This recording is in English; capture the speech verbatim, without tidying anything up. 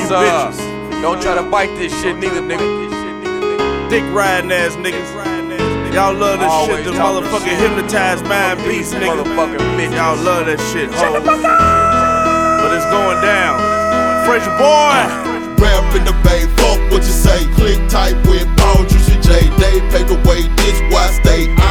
yes, uh, don't try to bite this shit neither, nigga. Dick riding ass niggas. Y'all love this Always shit, the talking motherfucking shit. hypnotized mind beast, nigga. Motherfucking bitches. Y'all love that shit, ho. But it's going down. Frazier boy. Rap in the bay, fuck what you say. Click tight with Paul, Juicy J. They pay the way, this why I stay.